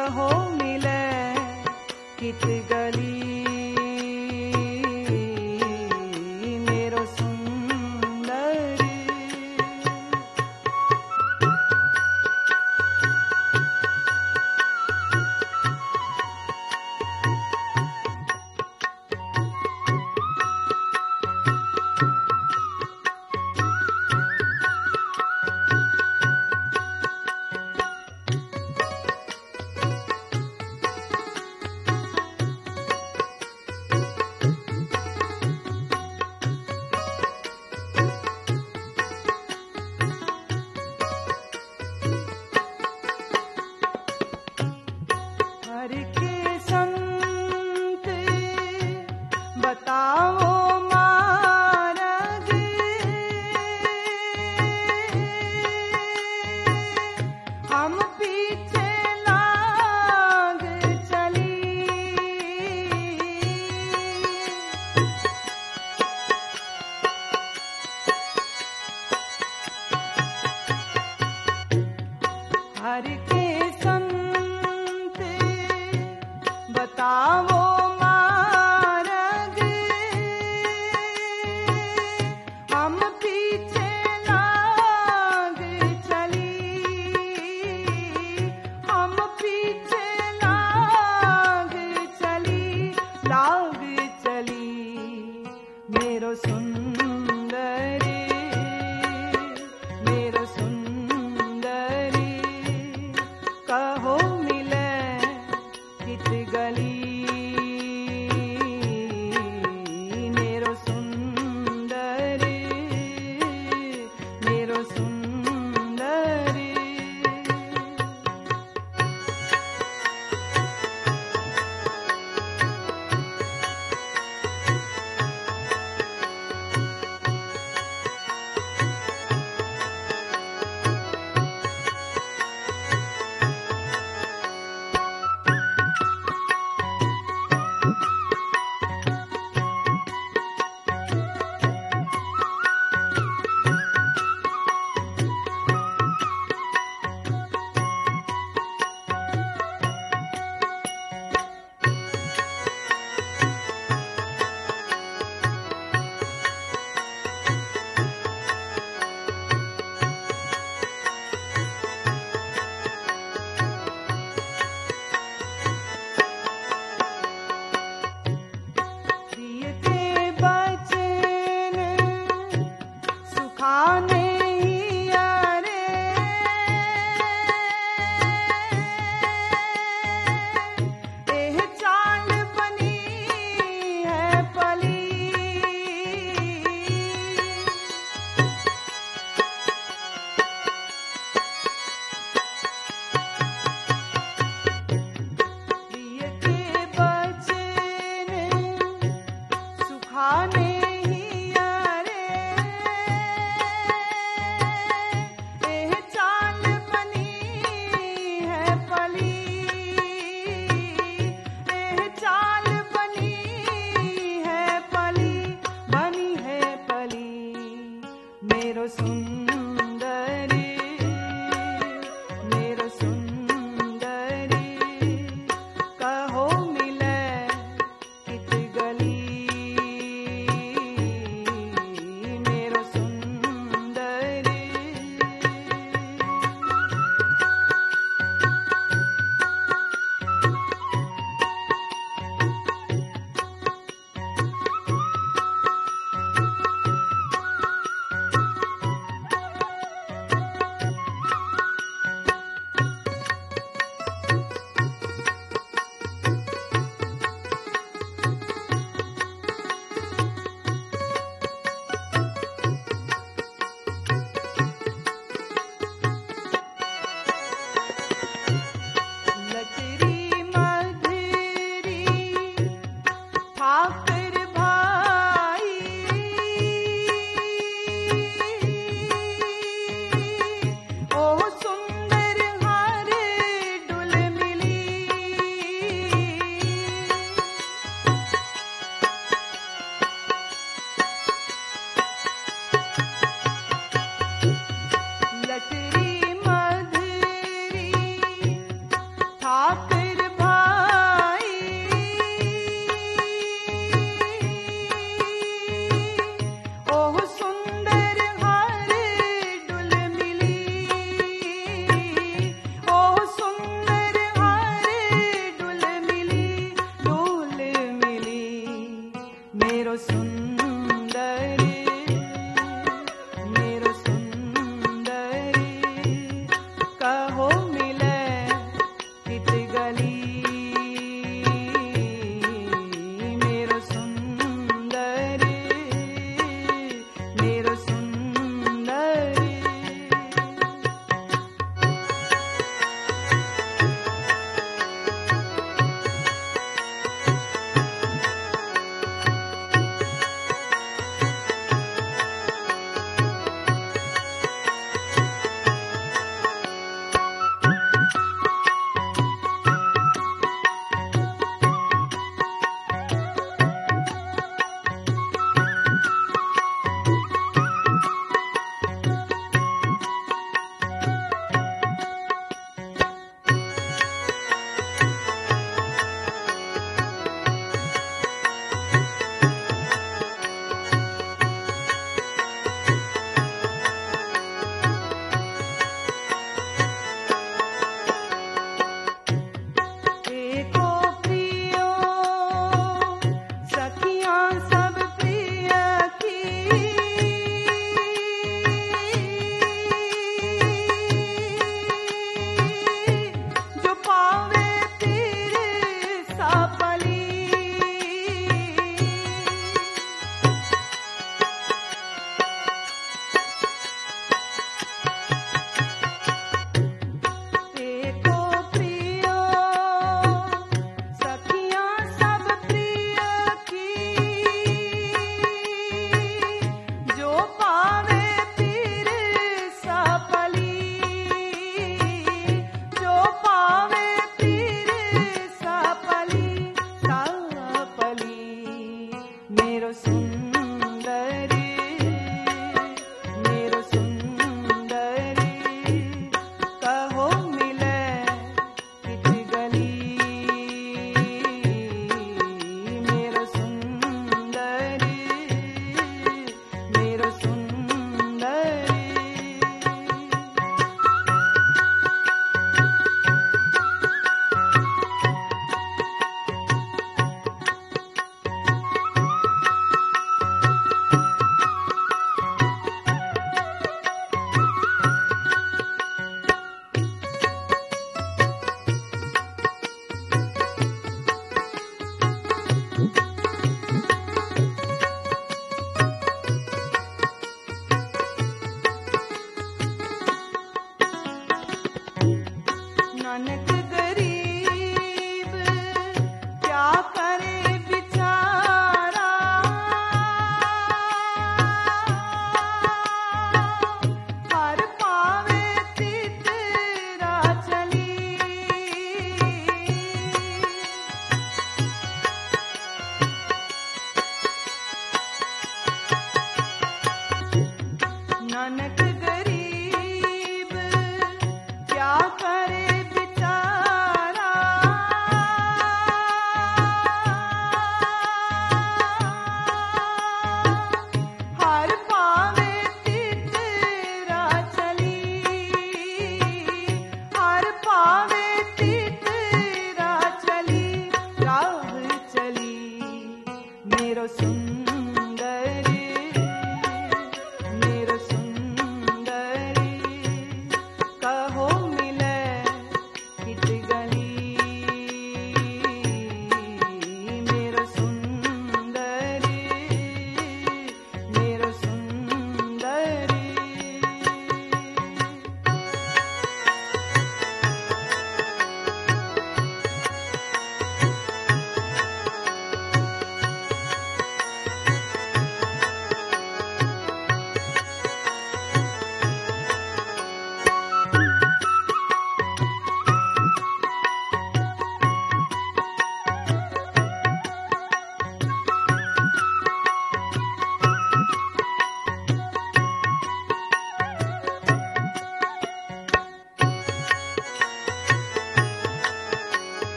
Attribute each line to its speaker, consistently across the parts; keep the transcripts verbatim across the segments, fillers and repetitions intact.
Speaker 1: कहो मिले कित गली मेरो सुंदर। हर के संत बताओ मार्ग, हम पीछे लाग चली। हर के संत बताओ मार्ग, हम पीछे लाग चली। हम पीछे लाग चली, लाग चली मेरो सुंदरी, मेरो सुंदरी। कहो मिले कित गली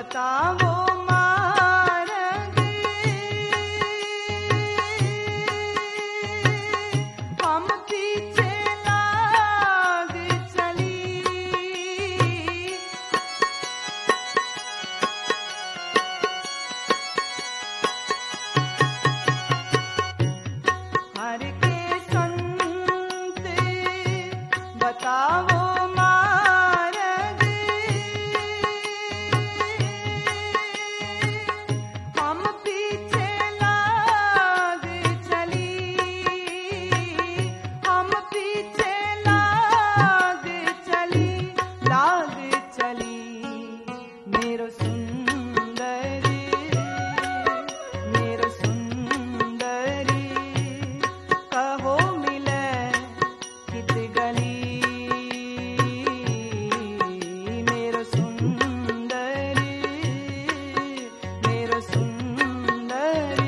Speaker 1: बतावो मार्ग, हम पीछे लाग चली। हर के संत बतावो मार्ग, हम पीछे लाग चली, हम पीछे लाग चली, लाग चली। मेरो सुंदरी, मेरो सुंदरी, कहो मिले कित गली। मेरो सुंदरी, मेरो सुंदरी।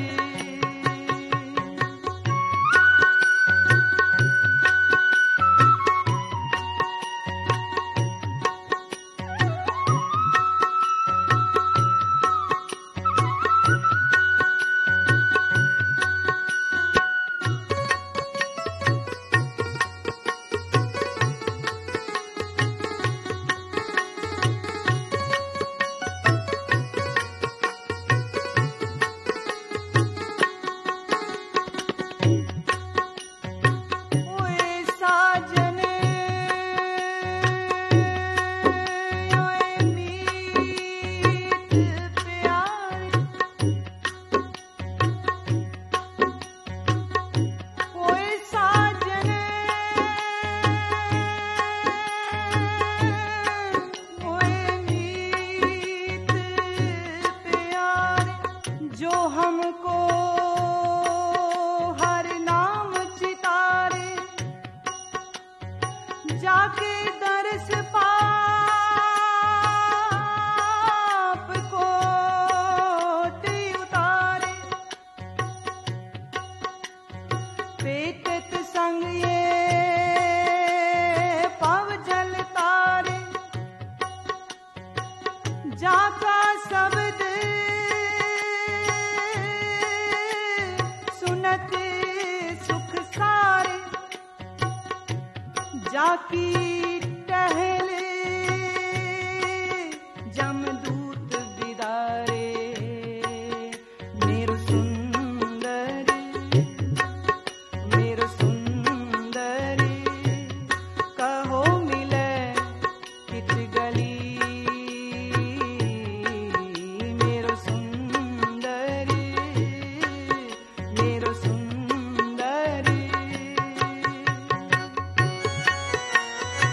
Speaker 1: ओए साजन, ओए मीत प्यारे, ओए साजन, ओए मीत प्यारे, जो हमको हर नाम चितारे, जाके दरस पाप कोटि उतारे। पेटत संग ये पव जल तारे, जाका शब्द सुनत सुख सारे, जाकी टहल जमदूत बिदारे। मेरो सुंदरी, मेरो सुंदरी, कहो मिले कित गली। मेरो सुंदरी, मेरो सुंदरी।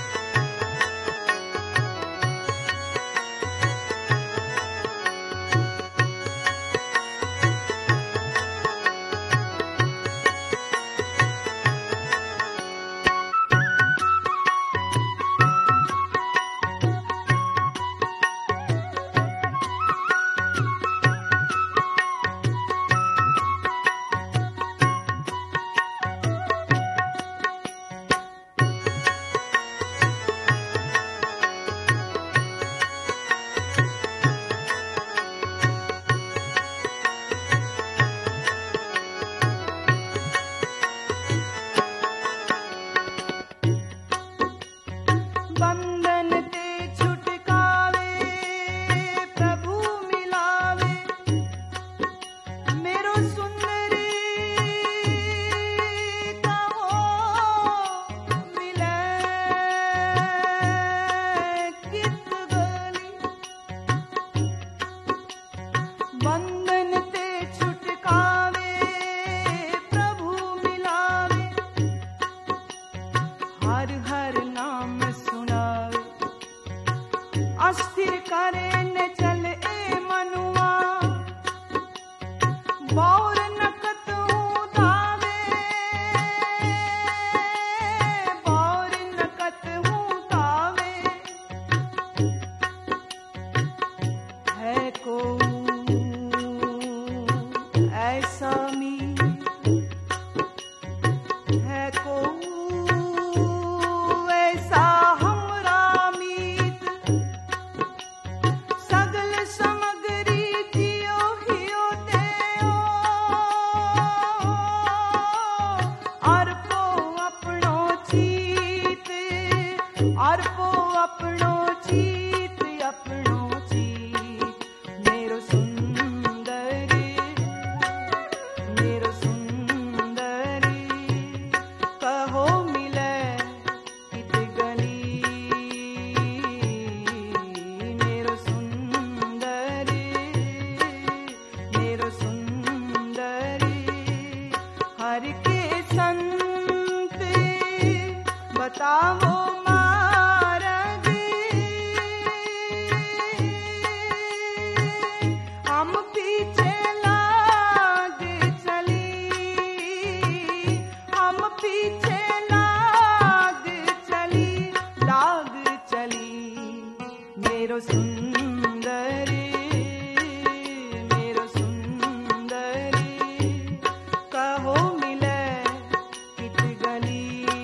Speaker 1: सुंदरी मेरो सुंदरी कहो मिले कित गली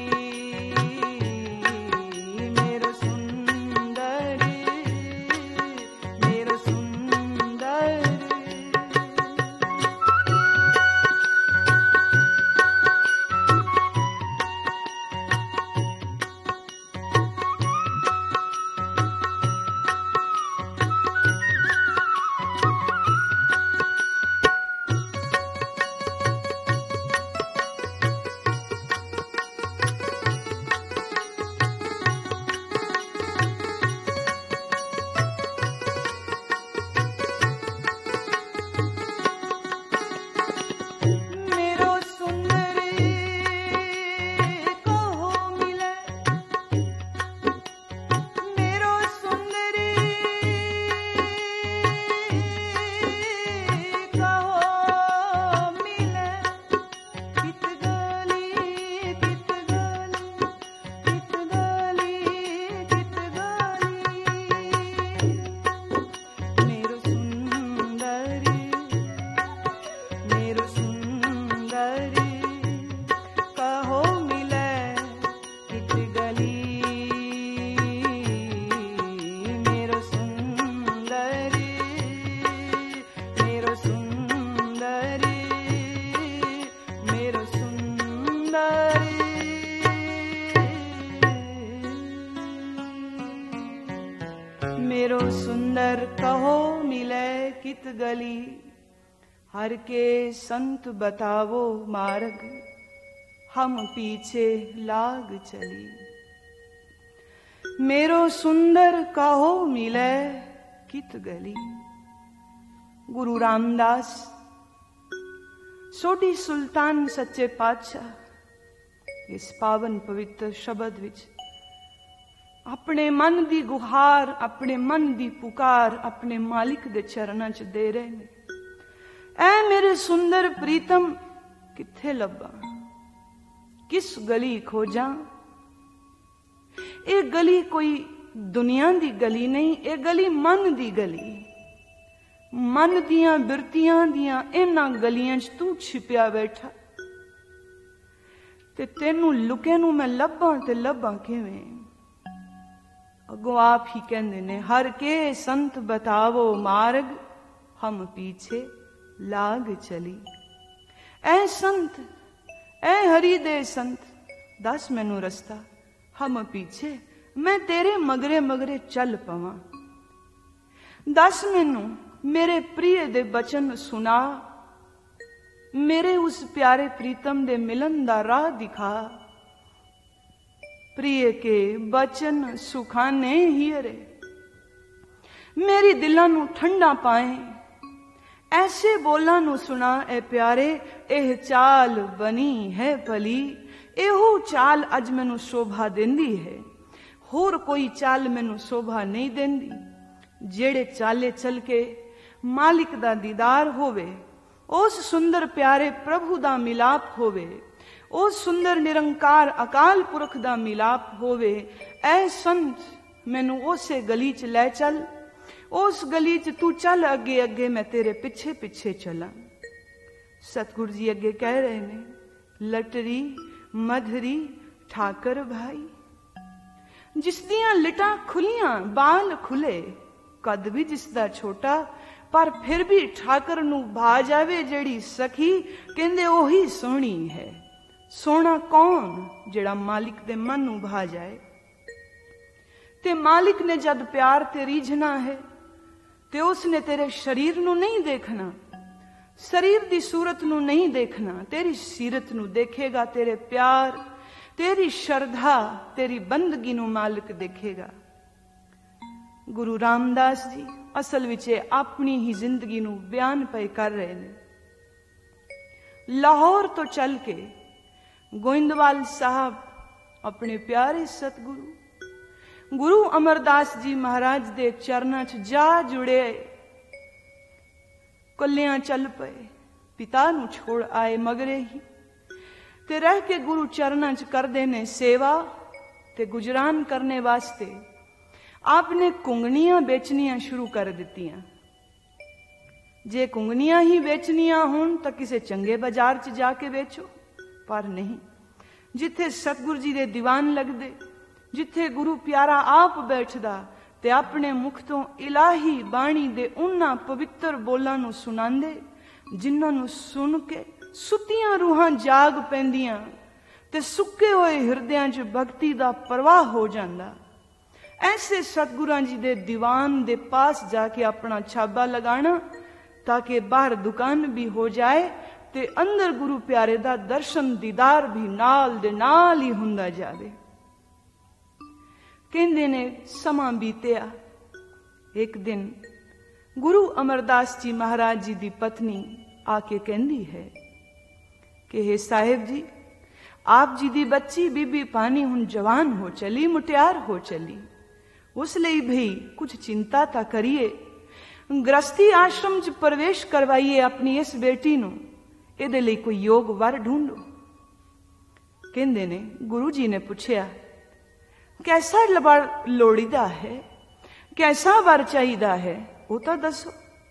Speaker 1: मेरो सुंदरी मेरो सुंदरी। मेरो सुंदर कहो मिले कित गली हर के संत बतावो मार्ग हम पीछे लाग चली। मेरो सुंदर कहो मिले कित गली। गुरु रामदास सोढ़ी सुल्तान सच्चे पातशाह इस पावन पवित्र शब्द विच अपने मन दी गुहार अपने मन दी पुकार अपने मालिक दे चरणां च दे रहे ने। ऐ मेरे सुंदर प्रीतम किथे लब्बा किस गली खोजा। ये गली कोई दुनिया दी गली नहीं, ये गली मन दी गली। मन दियां बिरतियां दियां इन्हां गलियां च तू छिपिया बैठा ते तेनू लुके नू मैं लब्बां ते लब्बां किवें। अगों आप ही कहंदे ने हर के संत बतावो मार्ग हम पीछे लाग चली। ऐ संत ऐ हरि दे संत दस मैनू रस्ता हम पीछे मैं तेरे मगरे मगरे चल पवां। दस मैनू मेरे प्रिय दे बचन सुना मेरे उस प्यारे प्रीतम दे मिलन दा राह दिखा। प्रिय के बचन सुखाने हियरे मेरी दिलां नू ठंडा पाए। ऐसे बोलां नू सुना ए प्यारे एह चाल बनी है भली। एहो चाल अज मैनू शोभा देंदी है होर कोई चाल मैनू शोभा नहीं देंदी। जेड़े चाले चल के मालिक दा दीदार होवे उस सुंदर प्यारे प्रभु दा मिलाप होवे उस सुंदर निरंकार अकाल पुरख दा मिलाप होवे। ऐ संत मैनू उसे गली च लै चल उस गली च तू चल अगे अगे मैं तेरे पिछे पिछे चला। सतगुरु जी अगे कह रहे ने लटरी मधरी ठाकर भाई जिस दियां लिटां खुलियां बाल खुले कद भी जिसदा छोटा पर फिर भी ठाकर नू भा जावे जेड़ी सखी कहंदे ओही सोहनी है। सोना कौन जेड़ा मालिक दे मन नू भा जाए। ते मालिक ने जद प्यार ते रीझना है ते उसने तेरे शरीर नू नहीं देखना शरीर दी सूरत नू नहीं देखना तेरी सीरत नू देखेगा। तेरे प्यार तेरी श्रद्धा तेरी बंदगी नू मालिक देखेगा। गुरु रामदास जी असल विच अपनी ही जिंदगी नू बयान पे कर रहे ने। लाहौर तो चल के गोइंदवाल साहब अपने प्यारे सतगुरु गुरु अमरदास जी महाराज दे चरणां च जा जुड़े। कल्यां चल पे पिता नू छोड़ आए मगरे ही ते रह के गुरु चरणां च करदे ने सेवा ते गुजरान करने वास्ते आपने कुंगनियां बेचनियां शुरू कर दित्तियां। जे कुंगनियां ही बेचनियां होण तां किसे चंगे बाजार च जाके बेचो, पर नहीं। जिथे सतगुरु जी दे दीवान लगदे, जिथे गुरु प्यारा आप बैठदा ते अपने मुख तो इलाही बाणी दे उन्हां पवित्र बोलां नूं सुणांदे जिन्हां नूं सुन के सुतियां रूहां जाग पैंदियां ते सुक्के होए हिरदियां च भगती दा प्रवाह हो जांदा। ऐसे सतगुरां जी दे दीवान दे पास जाके अपना छाबा लगाना ताकि बाहर दुकान भी हो जाए ते अंदर गुरु प्यारे दा दर्शन दीदार भी नाल दे नाल ही हुंदा जावे। कहंदे ने समा बीतिया। एक दिन गुरु अमरदास जी महाराज जी दी पत्नी आके कहंदी है कि हे साहिब जी, आप जी दी बच्ची बीबी पानी हुण जवान हो चली, मुटियार हो चली, उस लिए भी कुछ चिंता ता करिए, गृहस्थी आश्रम च प्रवेश करवाइए अपनी इस बेटी नूं, इहदे लई कोई योग वर ढूंढो। कहंदे ने गुरु जी ने पूछया, कैसा लबर लोड़ीदा है, कैसा वर चाहिदा है, वो तो दसो।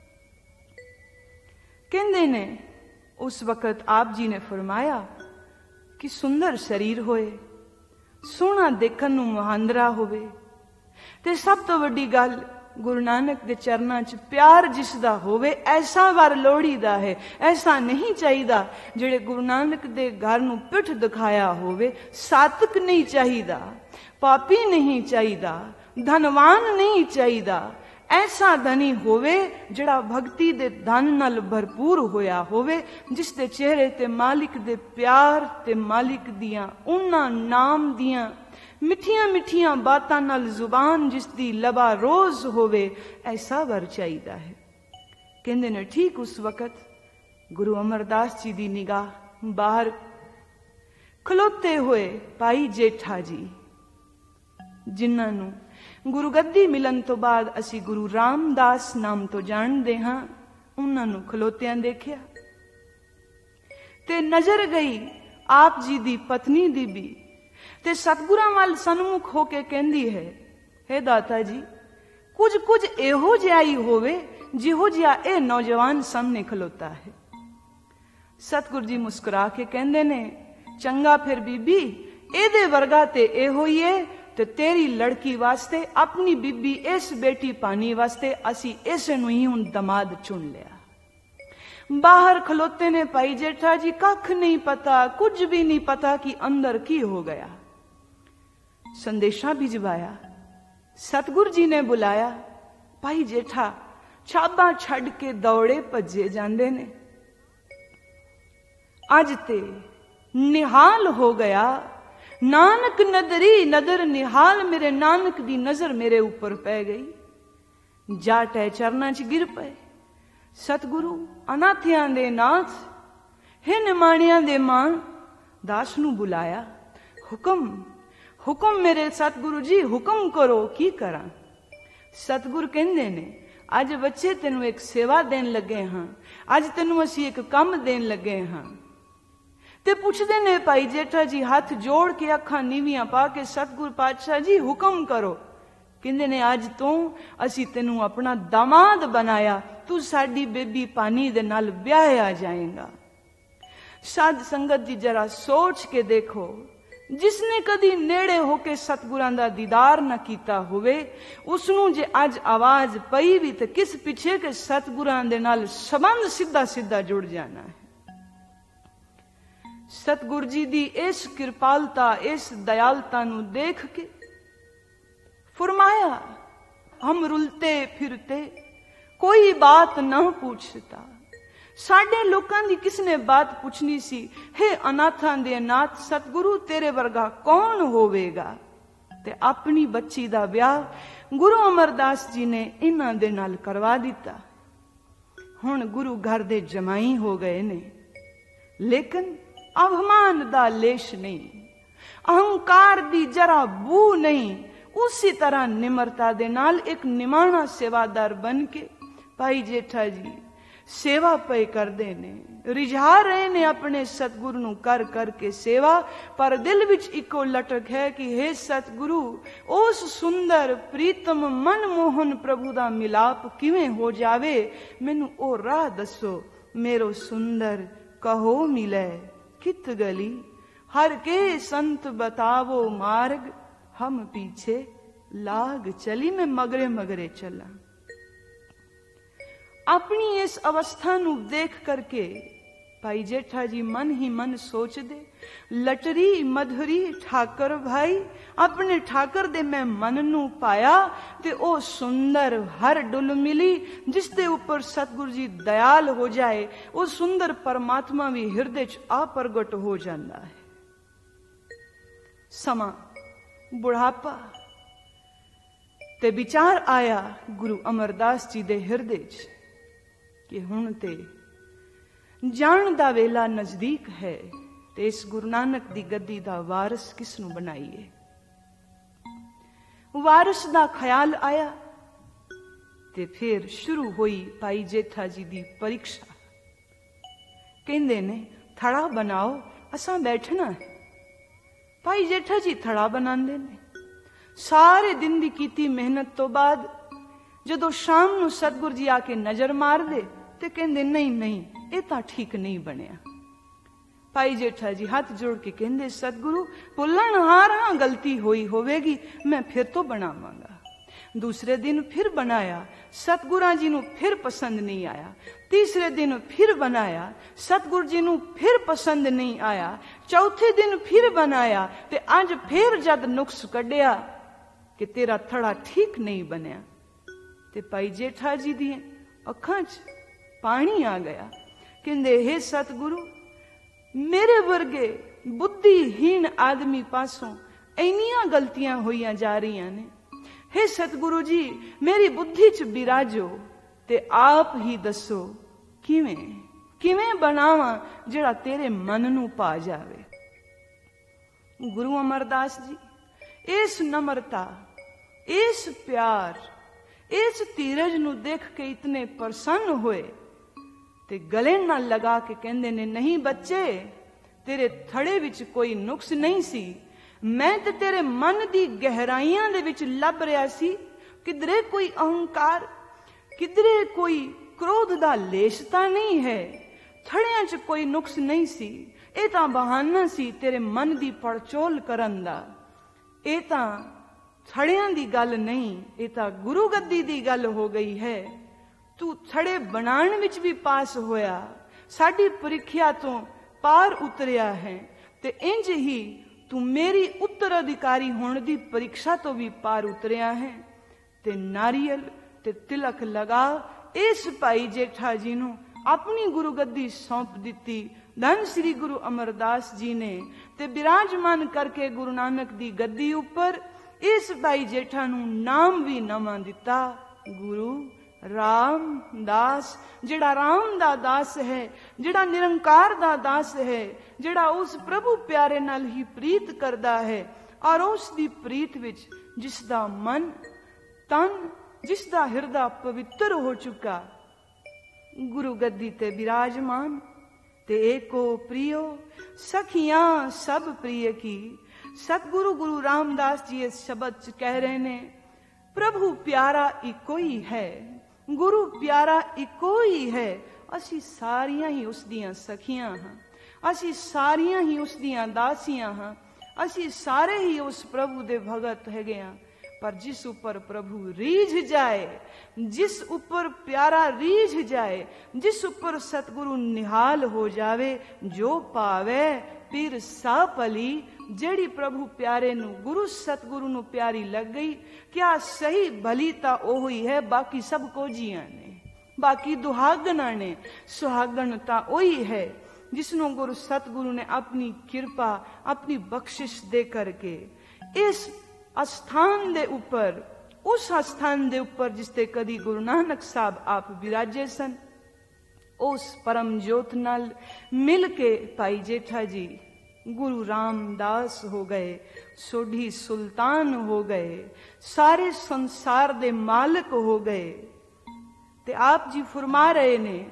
Speaker 1: कहंदे ने उस वक्त आप जी ने फरमाया कि सुंदर शरीर होए, सोहना देखण नूं मुहांदरा होवे, ते सब तो वड्डी गल गुरु नानक दे चरनां च प्यार जिसदा होवे, ऐसा वर लोड़ीदा है। ऐसा नहीं चाहिदा जेड़े गुरु नानक दे घर नूं पिठ दिखाया होवे। सातक नहीं चाहिदा, पापी नहीं चाहिदा, धनवान नहीं चाहिदा। ऐसा धनी होवे जड़ा भगती दे धन नाल भरपूर होया होवे, जिस दे चेहरे ते मालिक दे प्यार ते मालिक दियां उन्हां नाम दियां मिठियां मिठियां बातां नाल जुबान जिसदी लबा रोज होवे, ऐसा वर चाहिदा है। कहंदे ने ठीक उस वक्त गुरु अमरदास जी दी निगाह बाहर खलोते हुए भाई जेठा जी, जिन्हां नूं गुरु गद्दी मिलन तो बाद असी गुरु रामदास नाम तो जानदे हां, उन्हां नूं खलोतियां देखिया ते नजर गई आप जी दी पत्नी दी भी, ते सतगुरां वाल सन्मुख होके कहंदी है, हे दाता जी, कुछ कुछ एहो जिहा ही होवे जिहो जिहा ए नौजवान सामने खलोता है। सतगुरु जी मुस्कुरा के कहंदे ने, चंगा फिर बीबी, एदे वर्गा ते एहो ही है, ते तेरी लड़की वास्ते अपनी बीबी इस बेटी पानी वास्ते असी इस नूं ही हुण दमाद चुन लिया। बाहर खलोते ने भाई जेठा जी, कख नहीं पता, कुछ भी नहीं पता कि अंदर की हो गया। संदेशा भिजवाया, सतगुरु जी ने बुलाया, भाई जेठा छाबा छड़ के दौड़े भजे जांदे ने। अज ते निहाल हो गया, नानक नदरी नदर निहाल, मेरे नानक दी नजर मेरे ऊपर पै गई। जाट है चरना च गिर पे। सतगुरु अनाथियां दे नाथ, हे निमाणियां दे मां, दास नूं बुलाया। हुक्म हुक्म मेरे सतगुरु जी, हुक्म करो, की करां। सतगुरु कहंदे ने, अज बच्चे तेनू एक सेवा देन लगे हां, अज तेनू असी एक काम देन लगे हां। ते पुछदे ने भाई जेठा जी हाथ जोड़ के अखां नीवियां पा के, सतगुरु पातशाह जी हुक्म करो। कहंदे ने, अज तो असी तेनू अपना दामाद बनाया, तू साडी बेबी पानी दे नाल ब्याहया जाएगा। साध संगत जी जरा सोच के देखो, जिसने कदी नेड़े होके सतगुरां दा दीदार न कीता होवे, उसनू जे अज आवाज पई भी ते किस पिछे के सतगुरां दे नाल संबंध सीधा सीधा जुड़ जाना है। सतगुरु जी दी इस कृपालता, इस दयालता नू देख के फरमाया, हम रुलते फिरते कोई बात न पूछता। साडे लोकां दी किसने बात पूछनी सी, हे अनाथां दे नाथ सतगुरु, तेरे वर्गा कौन होवेगा। ते अपनी बच्ची दा ब्याह गुरु अमरदास जी ने इन्हां दे नाल करवा दिता। हुण गुरु घर दे जमाई हो गए ने, लेकिन अभिमान दा लेश नहीं, अहंकार दी जरा बू नहीं। उसी तरह निमरता दे नाल एक निमाणा सेवादार बन के, भाई जेठा जी सेवा पे करते ने, रिझा रहे ने अपने सतगुरु नू कर करके सेवा, पर दिल विच इको लटक है कि हे सतगुरु उस सुंदर प्रीतम मनमोहन प्रभु दा मिलाप किवें हो जावे, मैनू ओ राह दसो, मेरो सुंदर कहो मिले कित गली, हर के संत बतावो मार्ग, हम पीछे लाग चली। मैं मगरे मगरे चला। अपनी इस अवस्था नू देख करके भाई जेठा जी मन ही मन सोच दे, लटरी मधुरी ठाकर भाई अपने ठाकर दे मैं मन नू पाया, ते ओ सुंदर हर डुल मिली जिस दे ऊपर सतगुरु जी दयाल हो जाए, ओ सुंदर परमात्मा भी हिरदे च आ प्रगट हो जाता है। समा बुढ़ापा ते विचार आया गुरु अमरदास जी दे हिरदे च कि हुण ते जान दा वेला नजदीक है, ते इस गुरु नानक दी गद्दी दा वारिस किसनू बनाईए। वारिस दा ख्याल आया ते फिर शुरू हुई भाई जेठा जी दी परीक्षा। कहंदे ने थड़ा बनाओ, असां बैठना है। भाई जेठा जी थड़ा बनांदे ने। सारे दिन दी कीती मेहनत तो बाद जदों शाम नू सतगुरु जी आके नजर मार दे ते कहंदे नहीं नहीं ये तां ठीक नहीं बनिया। भाई जेठा जी हाथ जोड़ के कहंदे सतगुरु भुल्लण हार हां गलती हुई होवेगी, मैं फिर तो बनावांगा। दूसरे दिन फिर बनाया, सतगुरु जी नू फिर पसंद नहीं आया। तीसरे दिन फिर बनाया, सतगुरु जी नू फिर पसंद नहीं आया। चौथे दिन फिर बनाया ते अज फिर जद नुक्स कढ़िया कि तेरा थड़ा ठीक नहीं बनया, ते भाई जेठा जी दी अखां च पानी आ गया। कहंदे हे सतगुरु मेरे वर्गे बुद्धिहीन आदमी पासों इन्नियां गलतियां होइयां जा रही ने। हे सतगुरु जी मेरी बुद्धि च बिराजो ते आप ही दसो किवें किवें बनावा जेड़ा तेरे मन नू पा जावे। गुरु अमरदास जी इस नम्रता, इस प्यार, इस धीरज नू देख के इतने प्रसन्न हुए ते गले नाल लगा के कहंदे ने नहीं बच्चे, तेरे थड़े विच कोई नुक्स नहीं सी, मैं ते तेरे मन दी गहराइयां दे विच लभ रिहा सी। किधरे कोई अहंकार, किधरे कोई क्रोध दा लेश तां नहीं है, थड़ियां च कोई नुक्स नहीं सी। ये तां बहाना सी तेरे मन दी पड़चोल करन दा। ये तां थड़ियां दी गल नहीं, ये तां गुरु गद्दी दी गल हो गई है। तू थड़े बनाण विच भी पास होया, साडी परीक्षा तो पार उतरिया है, ते इंज ही तू मेरी उत्तराधिकारी होने दी परीक्षा तो भी पार उतरिया है। ते नारियल ते तिलक लगा इस भाई जेठा जी नू अपनी गुरु गद्दी सौंप दिती। धन श्री गुरु अमरदास जी ने ते विराजमान करके गुरु नानक दी गद्दी उपर इस भाई जेठा नू नाम भी नवां दिता, गुरु रामदास। जिहड़ा राम दा दास है, जिहड़ा निरंकार दा दास है, जिहड़ा उस प्रभु प्यारे नाल ही प्रीत करदा है, और उस दी प्रीत विच जिस दा मन तन, जिस दा हिरदा पवित्र हो चुका, गुरु गद्दी ते विराजमान। ते एको प्रियो सखियां सब प्रिय की। सतगुरु गुरु रामदास जी इस शब्द च कह रहे ने प्रभु प्यारा इको ही है, गुरु प्यारा इको ही है। असी सारियां ही उस दियां सखियां हां, असी सारियां ही उस दियां दासियां हां, असी सारे ही उस प्रभु दे भगत हैगे हां। पर जिस ऊपर प्रभु रीझ जाए, जिस ऊपर प्यारा रीझ जाए, जिस ऊपर सतगुरु निहाल हो जावे, जो पावे पीर सा पली। जेड़ी प्रभु प्यारे नु गुरु सतगुरु नु प्यारी लग गई, क्या सही भली ता ओ ही है, बाकी सब कोजियां ने, बाकी दुहागना ने। सुहागन ता ओही है जिसनु गुरु सतगुरु ने अपनी कृपा, अपनी बख्शिश दे करके इस अस्थान दे ऊपर, उस अस्थान दे ऊपर जिसते कदी गुरु नानक साहब आप विराजे सन, उस परम जोत नाल मिल के भाई जेठा जी गुरु रामदास हो गए, सोढ़ी सुल्तान हो गए, सारे संसार दे मालिक हो गए। ते आप जी फरमा रहे ने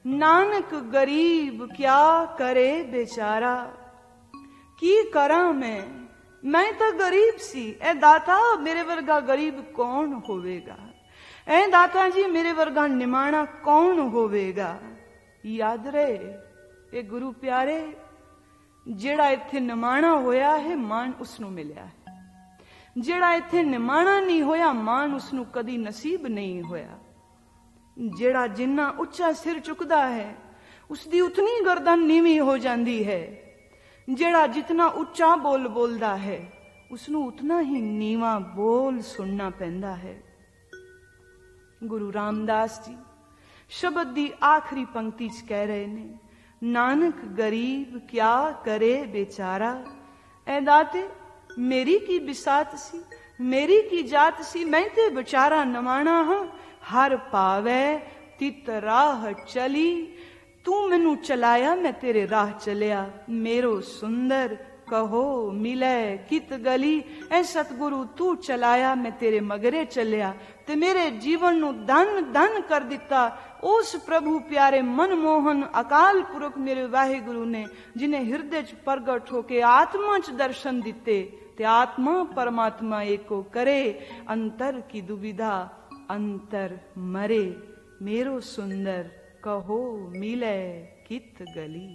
Speaker 1: नानक गरीब क्या करे बेचारा। की करा मैं मैं तो गरीब सी, ए दाता मेरे वर्गा गरीब कौन होवेगा। ए दाता जी मेरे वर्गा निमाणा कौन होवेगा। याद रहे ए गुरु प्यारे, ਜਿਹੜਾ ਇੱਥੇ ਨਿਮਾਣਾ ਹੋਇਆ ਹੈ ਮਾਨ ਉਸ ਨੂੰ ਮਿਲਿਆ ਹੈ, ਜਿਹੜਾ ਇੱਥੇ ਨਿਮਾਣਾ ਨਹੀਂ ਹੋਇਆ ਮਾਨ ਉਸ ਨੂੰ ਕਦੀ ਨਸੀਬ ਨਹੀਂ ਹੋਇਆ। ਜਿਹੜਾ ਜਿੰਨਾ ਉੱਚਾ ਸਿਰ ਚੁੱਕਦਾ ਹੈ ਉਸ ਦੀ ਉਤਨੀ ਗਰਦਨ ਨੀਵੀਂ ਹੋ ਜਾਂਦੀ ਹੈ। ਜਿਹੜਾ ਜਿਤਨਾ ਉੱਚਾ ਬੋਲ ਬੋਲਦਾ ਹੈ ਉਸ ਨੂੰ ਉਤਨਾ ਹੀ ਨੀਵਾਂ ਬੋਲ ਸੁਣਨਾ ਪੈਂਦਾ ਹੈ। ਗੁਰੂ ਰਾਮਦਾਸ ਜੀ ਸ਼ਬਦ ਦੀ ਆਖਰੀ ਪੰਕਤੀ 'ਚ ਕਹਿ ਰਹੇ ਨੇ, नानक गरीब क्या करे बेचारा। ऐ दाते मेरी की बिसात सी, मेरी की जात सी, मैं ते बेचारा नवाणा हाँ। हर पावै तित राह चली, तू मैनू चलाया मैं तेरे राह चलिया। मेरो सुंदर कहो मिले कित गली, ऐ सतगुरु तू चलाया मैं तेरे मगरे चलिया। ते मेरे जीवन नू धन धन कर दिता उस प्रभु प्यारे मनमोहन अकाल पुरख मेरे वाहिगुरु ने, जिन्हें हृदय च प्रगट होके आत्मा च दर्शन दिते। ते आत्मा परमात्मा एको करे, अंतर की दुविधा अंतर मरे। मेरो सुंदर कहो मिले कित गली।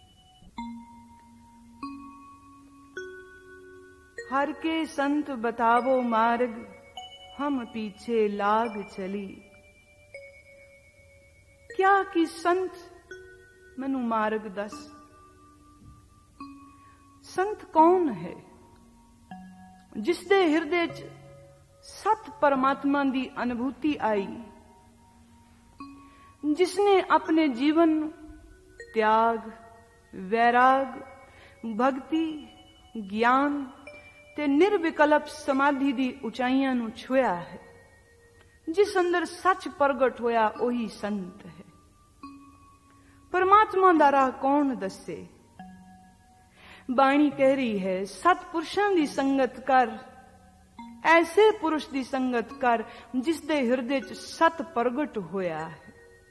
Speaker 1: हर के संत बतावो मार्ग, हम पीछे लाग चली। क्या कि संत मैनू मार्ग दस। संत कौन है? जिसदे हृदय च सत परमात्मा दी अनुभूति आई, जिसने अपने जीवन त्याग, वैराग, भक्ति, ज्ञान ते निर्विकल्प समाधि दी उचाइयां नू छुया है, जिस अंदर सच प्रगट होया ओही संत है। परमात्मा दा राह कौन दसे? बाणी कह रही है, सतपुरुषां दी संगत कर, ऐसे पुरुष दी संगत कर जिस दे हृदय च सत प्रगट होया है।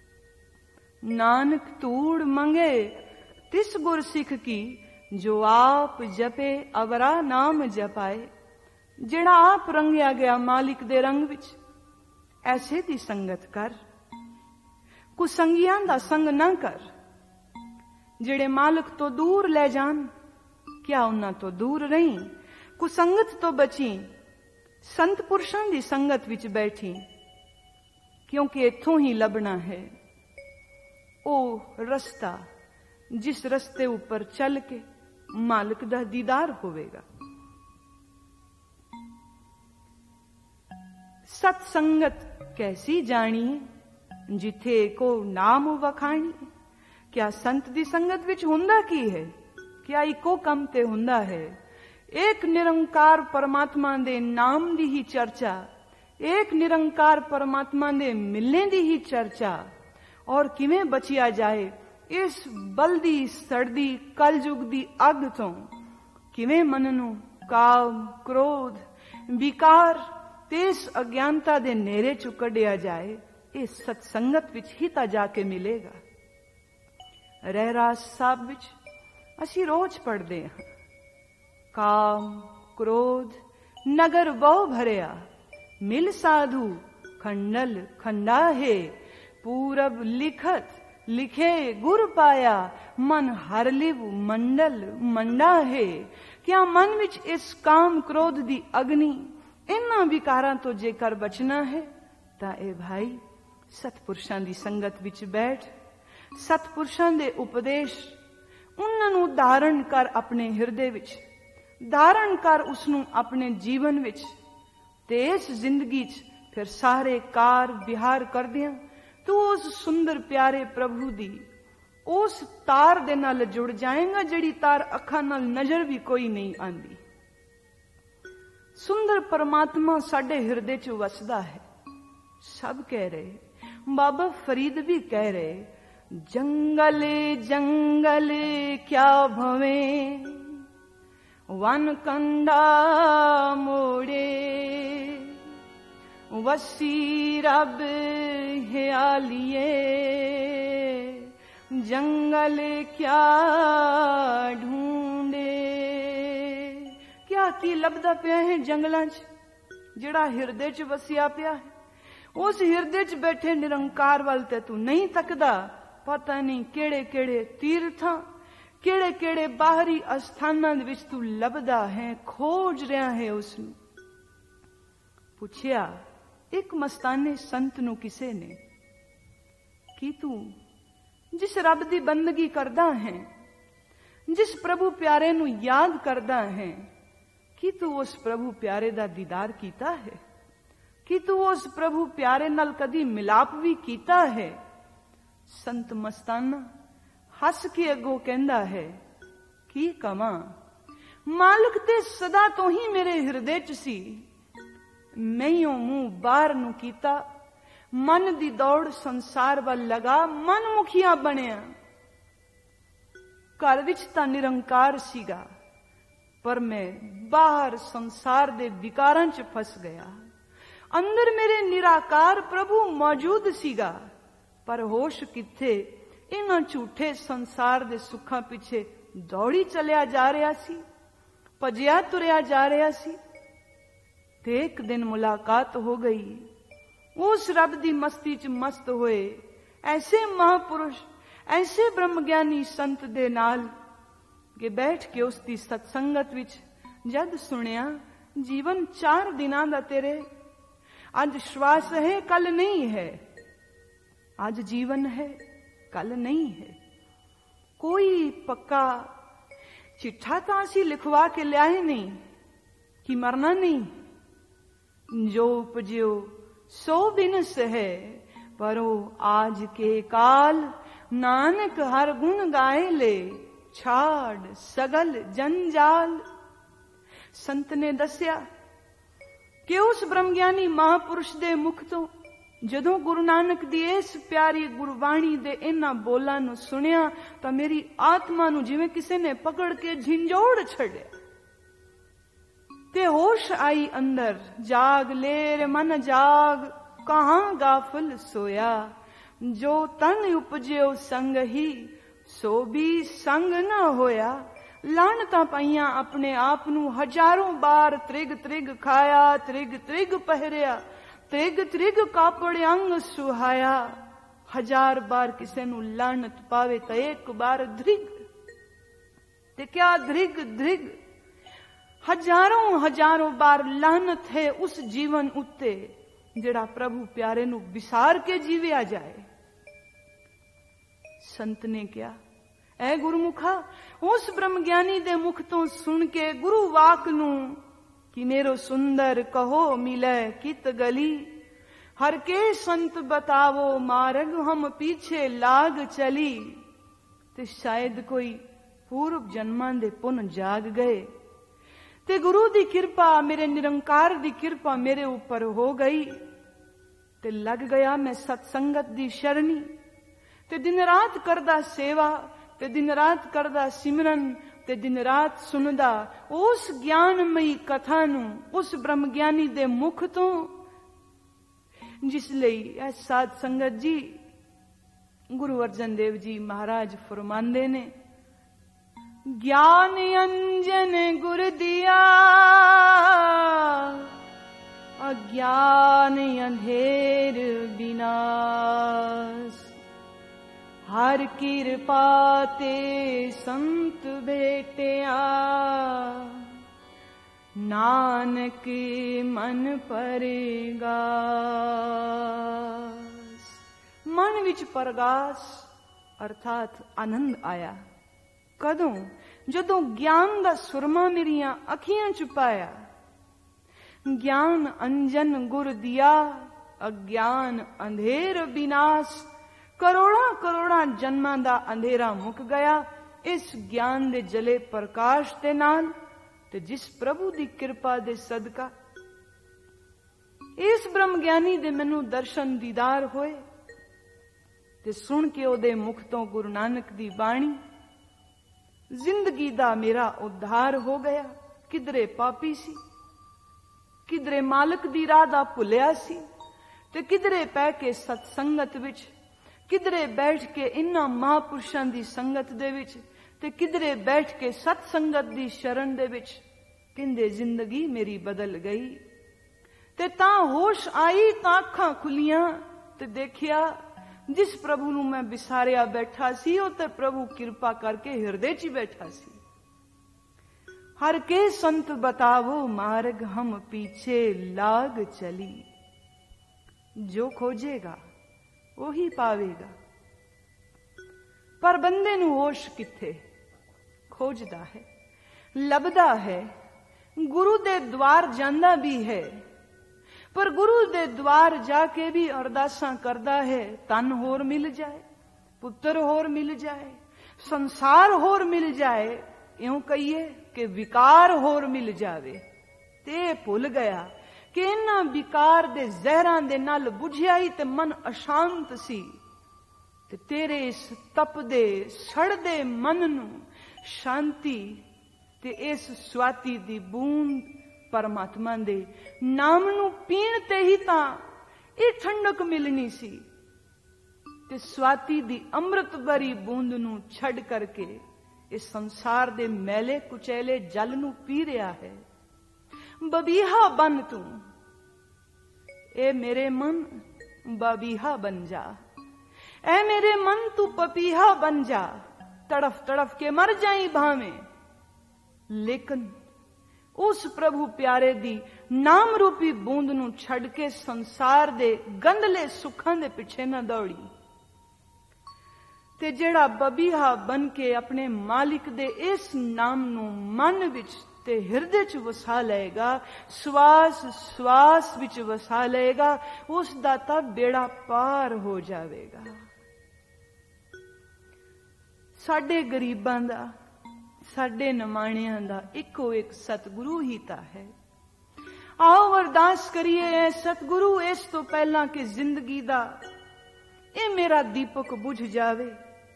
Speaker 1: नानक तूड़ मंगे तिस गुर सिख की, जो आप जपे अवरा नाम जपाए। जेड़ा आप रंगया गया मालिक दे रंग विच, ऐसे दी संगत कर। कुसंगियां दा संग ना कर, जेड़े मालिक तो दूर ले जान, क्या उन्हां तो दूर रही। कुसंगत तो बची, संत पुरुषां दी संगत विच बैठी, क्योंकि इत्थों ही लभना है ओ रस्ता जिस रस्ते ऊपर चल के मालिक दा दीदार होवेगा। सत्संगत कैसी जानी, जिथे को नाम वखाणी। क्या संत दी संगत विच हुंदा की है? क्या इको कम ते हुंदा है? एक निरंकार परमात्मा दे नाम दी ही चर्चा, एक निरंकार परमात्मा दे मिलने दी ही चर्चा। और किवें बचिया जाए इस बलदी सड़दी कलयुग दी अग तो, किवें मन नू काम, क्रोध, विकार ते इस अज्ञानता दे नेरे चु कढ़िया जाए, इस सत्संगत विच ही ता जाके मिलेगा। रहरास साहब विच असी रोज पढ़दे हां, काम, क्रोध नगर बहु भरिया, मिल साधु खंडल खंडा है। पूरब लिखत लिखे गुर पाया, मन हर लिव मंडल मंडा है। क्या मन विच इस काम क्रोध दी अग्नि, इन्हां विकारां तो जेकर बचना है तां ए भाई सतपुरुषां दी संगत विच बैठ, सतपुरुषां दे उपदेश उन्हां नूं धारण कर अपने हिरदे विच, धारण कर उसनूं अपने जीवन विच। ते इस जिंदगी च फिर सारे कार विहार करदियां तू उस सुंदर प्यारे प्रभु दी उस तार दे नाल जुड़ जाएगा, जिहड़ी तार अखां नाल नजर भी कोई नहीं आंदी। सुंदर परमात्मा साडे हिरदे च वसदा है। सब कह रहे, बाबा फरीद भी कह रहे, जंगले जंगले क्या भवे, वन कंडा मोड़े, वसी रब हियालिए, जंगल क्या ढूंढे। क्या की लभदा पिया है जंगलां च, जिहड़ा हिरदे च वसिया पिया है। उस हिरदे च बैठे निरंकार वाल ते तू नहीं तकदा। पता नहीं केड़े केड़े तीर्थां, केड़े केड़े बाहरी अस्थानां दे विच तू लभदा है, खोज रहा है उसनूं। पुछया एक मस्ताने संत नूं किसे ने कि तू जिस रब दी बंदगी करदा है, जिस प्रभु प्यारे नूं याद करदा है, कि तू उस प्रभु प्यारे दा दीदार कीता है, कि तू उस प्रभु प्यारे नाल कदी मिलाप भी कीता है। संत मस्ताना हस के अगों कहंदा है की कवां, मालिक ते सदा तो ही मेरे हिरदे च सी, मैंओ मुंह बाहर नूं कीता, मन दी दौड़ संसार वल लगा, मन मुखिया बनिया। घर विच तां निरंकार सीगा, पर मैं बाहर संसार दे विकारां च फस गया। अंदर मेरे निराकार प्रभु मौजूद सीगा, पर होश किथे इन्हां झूठे संसार दे सुखां पिछे दौड़ी चलिया जा रहा सी, भजिया तुरिया जा रहा सी। ते एक दिन मुलाकात हो गई उस रब दी मस्ती च मस्त होए ऐसे महापुरुष, ऐसे ब्रह्मज्ञानी संत दे नाल के बैठ के उसकी सत्संगत विच जद सुनिया, जीवन चार दिनां दा तेरे, आज श्वास है कल नहीं है, आज जीवन है कल नहीं है। कोई पक्का चिट्ठा तो असी लिखवा के लियाए नहीं कि मरना नहीं। जो उपज्यो सो बिनस है, परो आज के काल, नानक हर गुण गाए ले, छाड़ सगल जंजाल। संत ने दसिया कि उस ब्रह्मज्ञानी महापुरुष दे मुख तो जदों गुरु नानक दी इस प्यारी गुरबाणी दे इन्हां बोलां नूं सुनिया तां मेरी आत्मा नूं जिवें किसे ने पकड़ के झिंजोड़ छड़िया ते होश आई अंदर। जाग लेर मन जाग, कहां गाफिल सोया, जो तन उपजियो संग ही, सो भी संग न होया। लानतां पाईयां अपने आप नूं हजारों बार, त्रिग त्रिग खाया, त्रिग त्रिग पहरिया, त्रिग त्रिग कापड़ अंग सुहाया। हजार बार किसे नूं लानत पावे तो एक बार ध्रिग, ते क्या ध्रिग ध्रिग, हजारों हजारों बार लानत है उस जीवन उत्ते जिहड़ा प्रभु प्यारे नूं विसार के जीविया जाए। संत ने क्या, ऐ गुरुमुखा, उस ब्रह्मज्ञानी दे मुख तो सुन के गुरु वाक नूं कि मेरो सुंदर कहो मिले कित गली, हर के संत बतावो मार्ग हम पीछे लाग चली। ते शायद कोई पूर्व जन्मां दे पुन जाग गए ते गुरु दी किरपा, मेरे निरंकार दी किरपा मेरे ऊपर हो गई ते लग गया मैं सत्संगत दी शरणी ते दिन रात करदा सेवा ते दिन रात करदा सिमरन ते दिन रात सुनदा उस ज्ञानमयी कथा नूं उस ब्रह्मज्ञानी दे मुख तो, जिस लई ऐ साध संगत जी गुरु अर्जन देव जी महाराज फरमांदे ने, ज्ञान अंजन गुर दिया, अज्ञान अंधेर विनाश। हर कृपा ते संत भेटिया, नानक मन परगास। मन विच परगास अर्थात आनंद आया। कदों, जदों ज्ञान दा सुरमा मेरियां अखियां च पाया। ज्ञान अंजन गुर दिया, अज्ञान अंधेर विनाश। करोड़ा करोड़ा जन्मां दा अंधेरा मुक गया इस ज्ञान दे जले प्रकाश दे नाल ते जिस प्रभु दी किरपा दे सदका इस ब्रह्म ज्ञानी दे मैनू दर्शन दीदार होए ते सुन के ओदे मुख तो गुरु नानक दी बाणी, जिंदगी दा मेरा उद्धार हो गया। किधरे पापी सी, किधरे मालिक दी राह दा भुलिया सी ते किधरे पै के सत्संगत विच किधरे बैठ के इन्हां महापुरुषां दी संगत दे विच ते किधरे बैठ के सत संगत दी शरण दे विच कहंदे जिंदगी मेरी बदल गई। ते तां होश आई तां अखां खुलियां ते देखिया जिस प्रभु नूं मैं विसारिया बैठा सी ओ ते प्रभु कृपा करके हिरदे च ही बैठा सी। हर के संत बतावो मार्ग हम पीछे लाग चली। जो खोजेगा वही पावेगा। पर बंदे नूं होश किथे, खोजदा है, लभदा है, गुरु दे द्वार जांदा भी है, पर गुरु दे द्वार जाके भी अरदासां करदा है तन होर मिल जाए, पुत्र होर मिल जाए, संसार होर मिल जाए, इउं कहिए कि विकार होर मिल जावे। ते भुल गया कि इन्हां विकार दे जहरां दे नाल बुझिया ही ते मन अशांत सी। ते तेरे इस तपदे सड़दे मन नूं शांति ते इस स्वाति दी बूंद परमात्मा दे नाम नूं पीण ते ही तां इह ठंडक मिलनी सी। ते स्वाति दी अमृत भरी बूंद नूं छड़ करके इस संसार दे मैले कुचैले जल नूं पी रिहा है। बबीहा बन तू, ए मेरे मन बबीहा बन जा, ए मेरे मन तू पपीहा बन जा, तड़फ तड़फ के मर जाई भावे, लेकिन उस प्रभु प्यारे दी नाम रूपी बूंद नूं छड़ के संसार दे गंदले सुखां दे पिछे ना दौड़ी। ते जेड़ा बबीहा बन के अपने मालिक दे इस नाम नूं मन विच ते हिरदे च वसा लेगा, श्वास श्वास विच वसा लेगा, उस दा तां बेड़ा पार हो जावेगा। साडे गरीबां दा, साडे नमाणियां दा इको एक सतगुरु ही ता है। आओ अरदास करिए सतगुरु इस तो पहला कि जिंदगी दा ए मेरा दीपक बुझ जावे,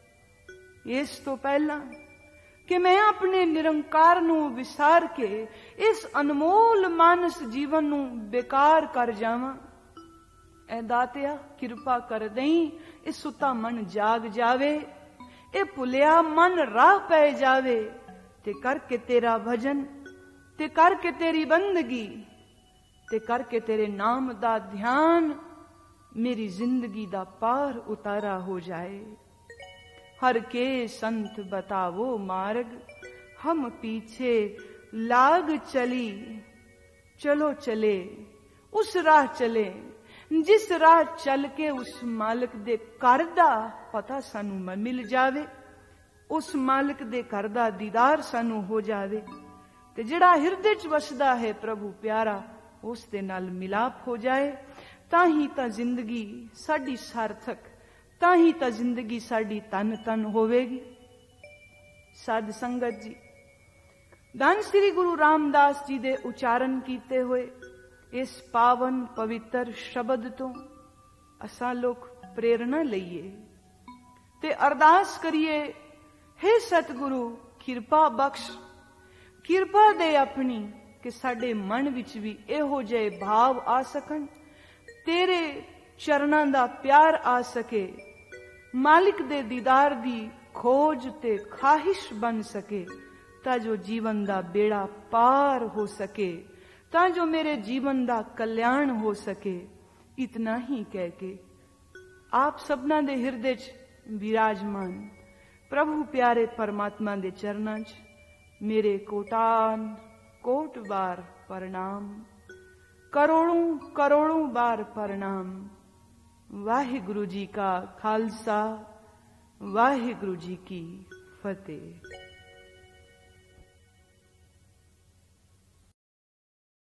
Speaker 1: इस तो पहला कि मैं अपने निरंकार नूं विसार के इस अनमोल मानस जीवन नूं बेकार कर जावां। ऐ दातिया किरपा कर दई इस सुता मन जाग जावे, ए भुलिया मन राह पै जावे, ते करके तेरा भजन, ते करके तेरी बंदगी, ते करके तेरे नाम दा ध्यान मेरी जिंदगी दा पार उतारा हो जाए। हर के संत बतावो मार्ग हम पीछे लाग चली। चलो चले उस राह चले जिस राह चल के उस मालिक दे घर दा पता सानू मिल जावे, उस मालिक दे घर दा दीदार सानू हो जावे, ते जिहड़ा हिरदे च वसदा है प्रभु प्यारा उस दे नाल मिलाप हो जाए। ताही तां जिंदगी साडी सार्थक, ताही तां जिंदगी साडी तन तन होवेगी। साध संगत जी, धन श्री गुरु रामदास जी दे उचारण कीते हुए इस पावन पवित्र शब्द तो असां लोग प्रेरणा लईए ते अरदास करिए, हे सतगुरु किरपा बख्श, किरपा दे अपनी कि साडे मन विच भी इहो जिहे भाव आ सकन, तेरे चरणां दा प्यार आ सके, मालिक दे दीदार दी खोज ते ख्वाहिश बन सके, तां जो जीवन दा बेड़ा पार हो सके, तां जो मेरे जीवन दा कल्याण हो सके। इतना ही कह के आप सबना दे हिरदे च विराजमान प्रभु प्यारे परमात्मा दे चरणां च मेरे कोटान कोट बार प्रणाम, करोड़ों करोड़ों बार प्रणाम। वाहिगुरु जी का खालसा, वाहिगुरु जी की फतेह।